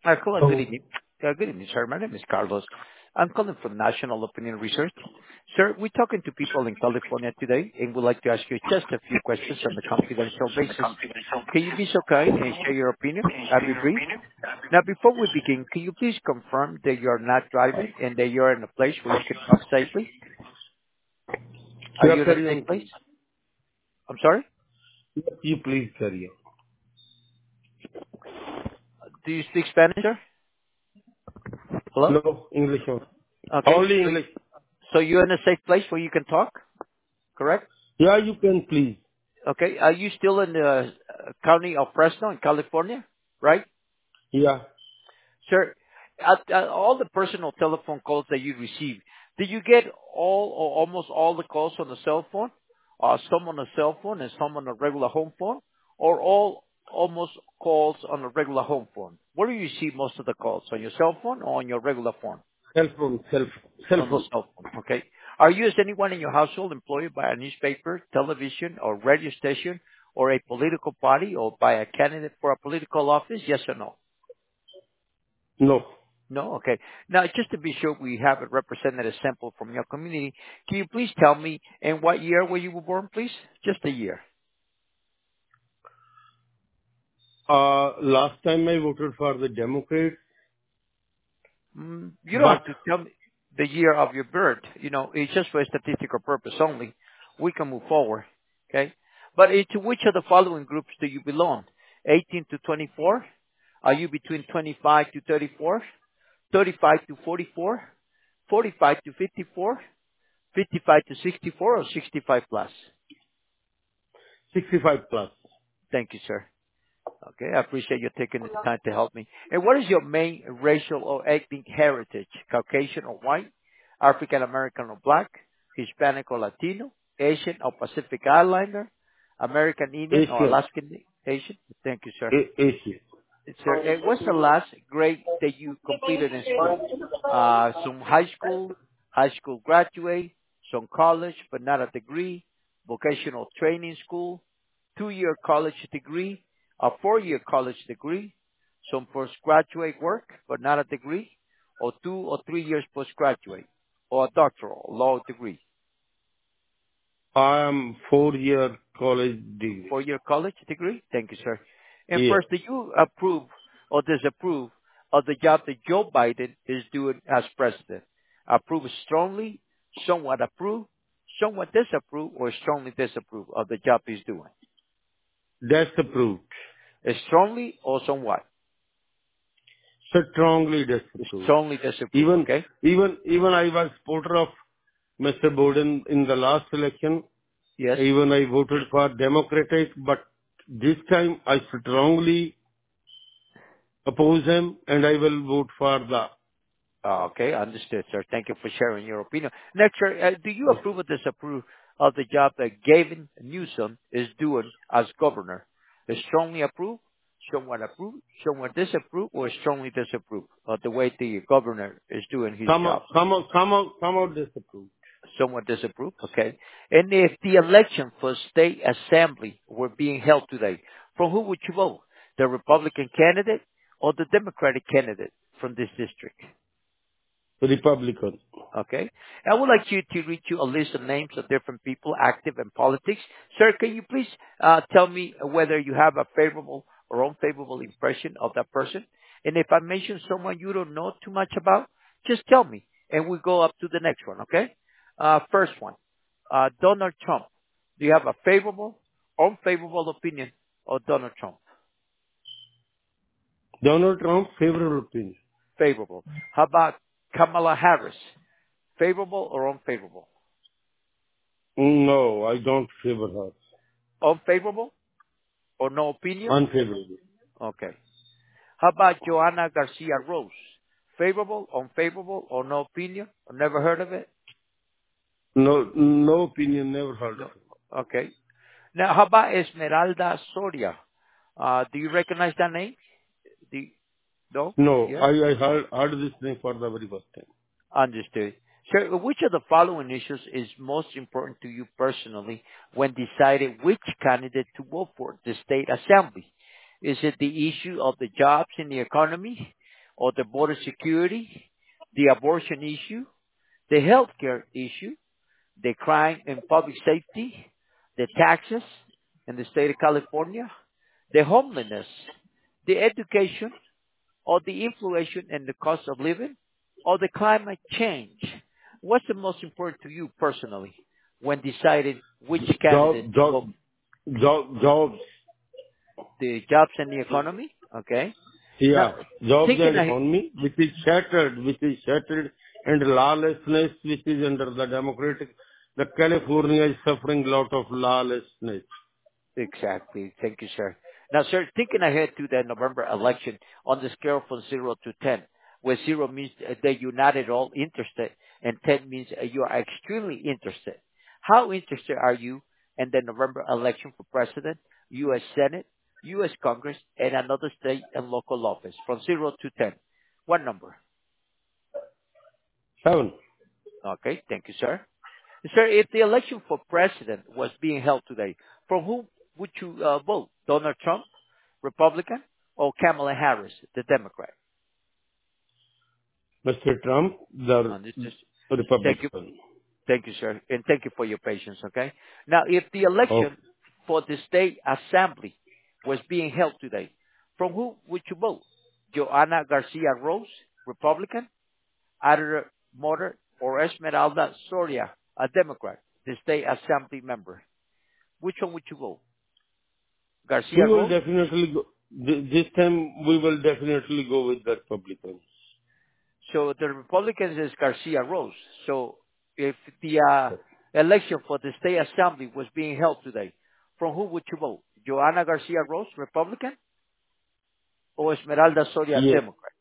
Hello, good Oh, evening. Good evening, sir. My name is Carlos. I'm calling from National Opinion Research. Sir, we're talking to people in California today, and would like to ask you just a few questions on a confidential basis. Can you be so kind and share your opinion? I'll be brief. Now, before we begin, can you please confirm that you're not driving and that you're in a place where you can talk safely? Are yeah, you in a carry safe on, place? please. I'm sorry? You please carry Do you speak Spanish, sir? on. Hello? No, English only. Okay. Only So, English. so you're in a safe place where you can talk, correct? Yeah, you can please. Okay. Are you still in the county of Fresno in California? Right? Yeah, Sir, all the personal telephone calls that you receive, do you get all or almost all the calls on the cell phone? Some on a cell phone and some on a regular home phone? Or all almost calls on a regular home phone? Where do you receive most of the calls? On your cell phone or on your regular phone? cell On the phone. cell phone. Okay. Are you, as anyone in your household, employed by a newspaper, television, or radio station, or a political party, or by a candidate for a political office? Yes or no? No. No? Okay. Now, just to be sure we have a representative sample from your community, can you please tell me in what year were you were born, please? Just a year. Last time I voted for the Democrats, You don't but have to tell me the year of your birth. You know, it's just for a statistical purpose only. We can move forward. Okay? But to which of the following groups do you belong? 18 to 24? Are you between 25 to 34? 35 to 44? 45 to 54? 55 to 64 or 65 plus? 65 plus. Thank you, sir. Okay, I appreciate you taking the time to help me. And what is your main racial or ethnic heritage? Caucasian or white? African American or black? Hispanic or Latino? Asian or Pacific Islander? American Indian or Asian. Alaskan Asian? Thank you, sir. Asian. Sir, and what's the last grade that you completed in school? Some high school graduate, some college but not a degree, vocational training school, 2-year college degree, a 4-year college degree, some postgraduate work but not a degree, or 2 or 3 years postgraduate, or a doctoral law degree. I am 4-year college degree. 4-year college degree? Thank you, sir. And Yeah. first, do you approve or disapprove of the job that Joe Biden is doing as president? Approve strongly, somewhat approve, somewhat disapprove, or strongly disapprove of the job he's doing? That's approved. Strongly or somewhat? Strongly disapproved. Strongly disapprove, Even, okay? even I was supporter of Mr. Biden in the last election. Yes? Even I voted for Democratic, but this time I strongly oppose him and I will vote for the. Okay, understood, sir. Thank you for sharing your opinion. Next, sir, do you Yeah. approve or disapprove of the job that Gavin Newsom is doing as governor? Strongly approve, somewhat disapprove, or strongly disapprove of the way the governor is doing his job? Somehow disapprove. Somewhat disapprove, okay. And if the election for state assembly were being held today, from who would you vote? The Republican candidate or the Democratic candidate from this district? Republican. Okay. I would like you to read you a list of names of different people active in politics. Sir, can you please tell me whether you have a favorable or unfavorable impression of that person? And if I mention someone you don't know too much about, just tell me, and we'll go up to the next one, okay? First one, Donald Trump. Do you have a favorable, unfavorable opinion of Donald Trump? Donald Trump, favorable opinion. Favorable. How about Kamala Harris? Favorable or unfavorable? No, I don't favor her. Unfavorable or no opinion? Unfavorable. Okay. How about Joanna Garcia Rose? Favorable, unfavorable, or no opinion? Or never heard of it? No opinion, never heard of No. it. Okay. Now, how about Esmeralda Soria? Do you recognize that name? Do you, no? No, Yeah? I heard this name for the very first time. Understood. Sir, which of the following issues is most important to you personally when deciding which candidate to vote for the state assembly? Is it the issue of the jobs in the economy? or the border security, the abortion issue, the healthcare issue, the crime and public safety, the taxes in the state of California, the homelessness, the education, or the inflation and the cost of living, or the climate change? What's the most important to you personally when deciding which candidate Job, to job, vote? jobs. The jobs and the economy, okay? Yeah, Now, jobs thinking and ahead, economy, which is shattered, and lawlessness, which is under the Democratic. The California is suffering lot of lawlessness. exactly. Thank you, sir. Now, sir, thinking ahead to the November election on the scale from 0 to 10, where 0 means that you're not at all interested and 10 means you are extremely interested. How interested are you in the November election for president, U.S. Senate, U.S. Congress, and another state and local office from 0 to 10? What number? 7. Okay, thank you, sir. Sir, if the election for president was being held today, for whom would you vote? Donald Trump, Republican, or Kamala Harris, the Democrat? Mr. Trump, the This is, thank you, Republican. thank you, sir, and thank you for your patience. Okay. Now, if the Oh, election for the state assembly was being held today, from whom would you vote? Joanna Garcia Rose, Republican, Ada Motor, or Esmeralda Soria, a Democrat, the state assembly member? Which one would you vote? we Garcia will Rose? definitely go. This time we will definitely go with the Republicans. So the Republicans is Garcia Rose. So if the election for the state assembly was being held today, from who would you vote? Joanna Garcia Rose, Republican, or Esmeralda Soria, Yes. Democrat?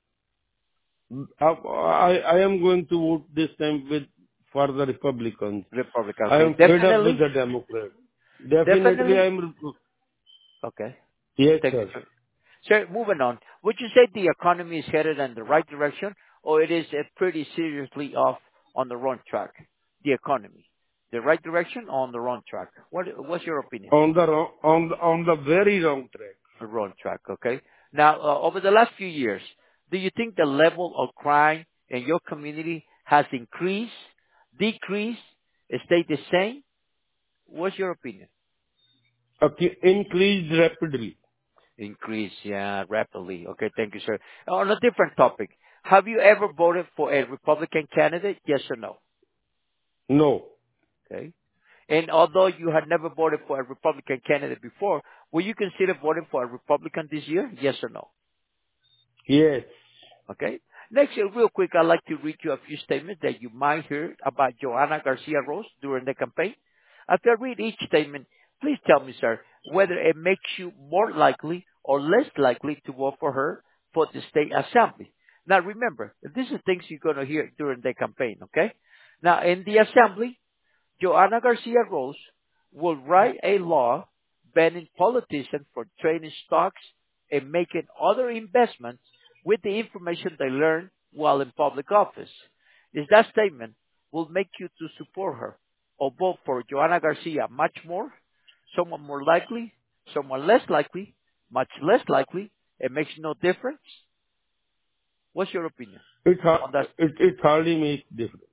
I am going to vote this time with for the Republicans. Republican. I Okay, am fed up with definitely, the Democrats. Definitely I definitely. am. Okay, Yes, thank you, sir. sir. Sir, moving on. Would you say the economy is headed in the right direction, or it is pretty seriously off on the wrong track? The economy, the right direction or on the wrong track? What's your opinion? On the very wrong track. The wrong track, okay? Now, over the last few years, do you think the level of crime in your community has increased, decreased, stayed the same? What's your opinion? Okay, increased rapidly. Increase, yeah, rapidly. Okay, thank you, sir. On a different topic, have you ever voted for a Republican candidate? Yes or no? No. Okay. And although you had never voted for a Republican candidate before, will you consider voting for a Republican this year? Yes or no? Yes. Okay. Next, real quick, I'd like to read you a few statements that you might hear about Joanna Garcia Rose during the campaign. After I read each statement, please tell me, sir, whether it makes you more likely or less likely to vote for her for the state assembly. Now remember, these are things you're going to hear during the campaign, okay? Now in the assembly, Joanna Garcia Rose will write a law banning politicians from trading stocks and making other investments with the information they learn while in public office. Is that statement will make you to support her or vote for Joanna Garcia much more, someone more likely, someone less likely, much less likely? It makes no difference. What's your opinion It on that? it hardly makes difference.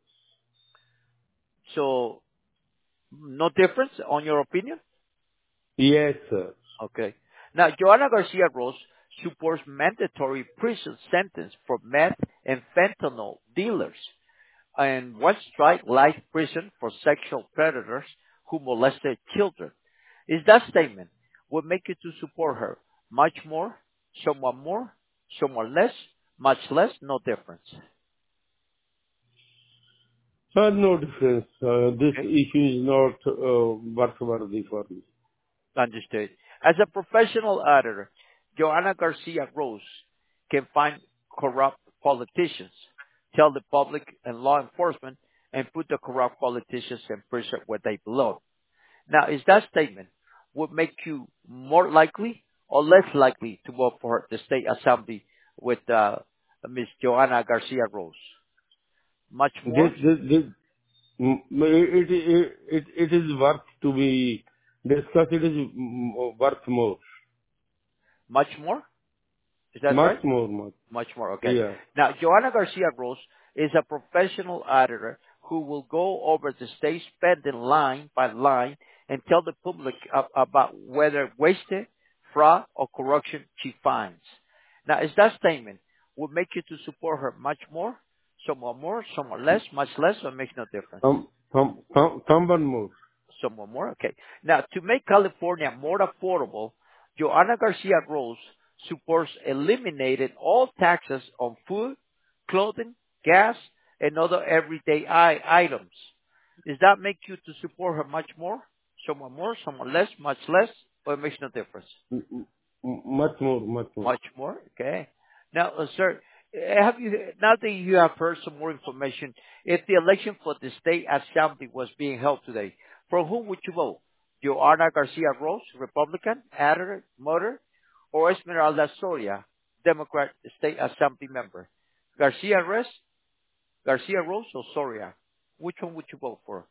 So, no difference on your opinion? Yes, sir. Okay. Now, Joanna Garcia Rose supports mandatory prison sentence for meth and fentanyl dealers and one strike life prison for sexual predators who molested children. Is that statement would make you to support her much more, somewhat less, much less, no difference. No difference. This Okay. issue is not worthwhile for me. Understood. As a professional auditor, Joanna Garcia Rose can find corrupt politicians, tell the public and law enforcement, and put the corrupt politicians in prison where they belong. Now, is that statement would make you more likely or less likely to vote for the state assembly with Ms. Joanna Garcia Rose? Much This, more? this, this, it is worth to be discussed. It is worth more. Much more? Is that Much right? more, much. Much more. Okay. Yeah. Now, Joanna Garcia Rose is a professional auditor who will go over the state spending line by line and tell the public about whether wasted, fraud, or corruption she finds. Now, is that statement would make you to support her much more, somewhat less, much less, or makes no difference? Someone more. Someone more? Okay. Now, to make California more affordable, Joanna Garcia Rose supports eliminating all taxes on food, clothing, gas, and other everyday items. Does that make you to support her much more, someone less, much less, or it makes no difference? Much more, much more. Much more. Okay. Now, sir, now that you have heard some more information, if the election for the state assembly was being held today, for whom would you vote? Joanna Garcia Rose, Republican, Adder, Motor, or Esmeralda Soria, Democrat state assembly member? Garcia Rose or Soria? Which one would you vote for?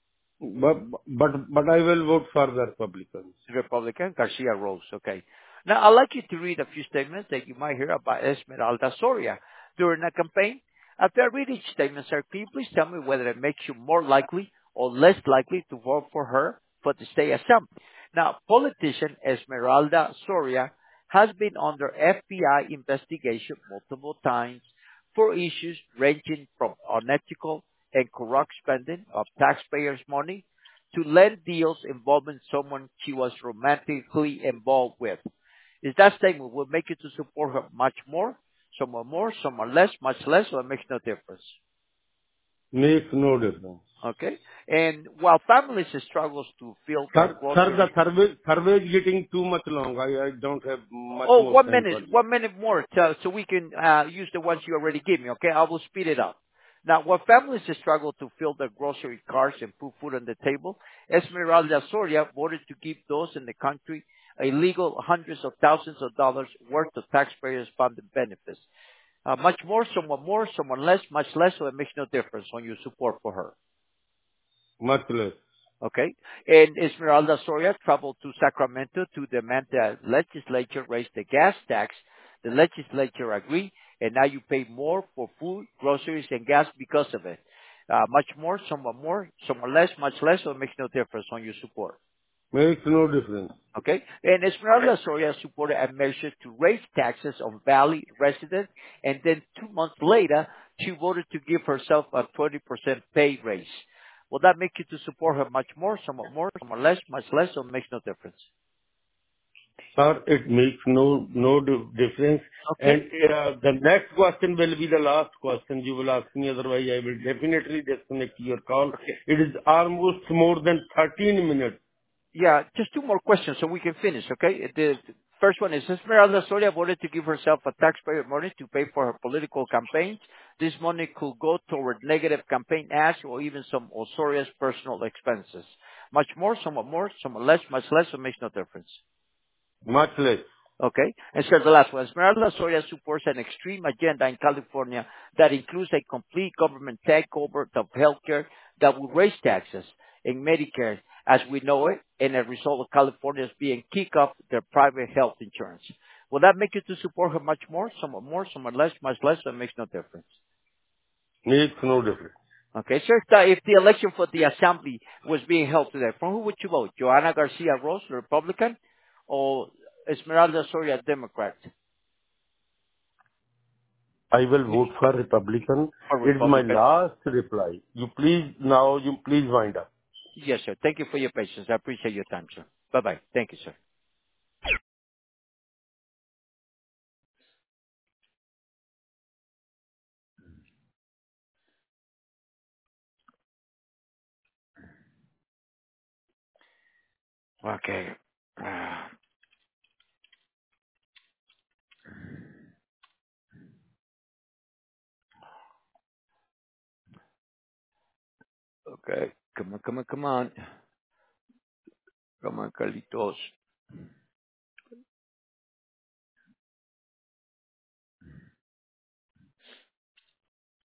But I will vote for the Republicans. Republican, Garcia Rose. Okay. Now, I'd like you to read a few statements that you might hear about Esmeralda Soria during a campaign. After I read each statement, sir, can you please tell me whether it makes you more likely or less likely to vote for her for the state assembly? Now, politician Esmeralda Soria has been under FBI investigation multiple times for issues ranging from unethical and corrupt spending of taxpayers' money to land deals involving someone she was romantically involved with. Is that statement will make you to support her much more, someone less, much less, or it makes no difference? Makes no difference. Okay? And while families struggles to fill their Sir, the grocery. survey is getting too much long. I don't have much Oh, more time for you. 1 minute more so we can use the ones you already gave me, okay? I will speed it up. Now, while families struggle to fill their grocery carts and put food on the table, Esmeralda Soria voted to give those in the country illegal hundreds of thousands of dollars worth of taxpayers' funded benefits. More, someone less, much less, so it makes no difference on your support for her. Much less. Okay. And Esmeralda Soria traveled to Sacramento to demand the legislature raise the gas tax. The legislature agreed, and now you pay more for food, groceries, and gas because of it. More, someone less, much less, so it makes no difference on your support. Makes no difference. Okay? And Esmeralda Soria supported a measure to raise taxes on Valley residents, and then 2 months later, she voted to give herself a 20% pay raise. Will that make you to support her much more, someone less, much less, or makes no difference? Sir, it makes no difference. And Okay. the next question will be the last question you will ask me. Otherwise, I will definitely disconnect your call. Okay. It is almost more than 13 minutes. Yeah, just 2 more questions so we can finish, okay? The first one is, Esmeralda Soria voted to give herself a taxpayer money to pay for her political campaigns. This money could go toward negative campaign ads or even some of Soria's personal expenses. More, someone less, much less, so it makes no difference. Much less. Okay? And so the last one, Esmeralda Soria supports an extreme agenda in California that includes a complete government takeover of healthcare that will raise taxes in Medicare as we know it, and a result of Californians being kicked off their private health insurance. Will that make you to support her much more, someone less, much less, or it makes no difference? Makes no difference. Okay, sir. If the election for the assembly was being held today, for who would you vote? Joanna Garcia Rose, Republican, or Esmeralda Soria, Democrat? I will vote for Republican. For It's my Republican. last reply. You please wind up. Yes, sir. Thank you for your patience. I appreciate your time, sir. Bye-bye. Thank you, sir. Okay. Okay. Come on. Come on, Carlitos.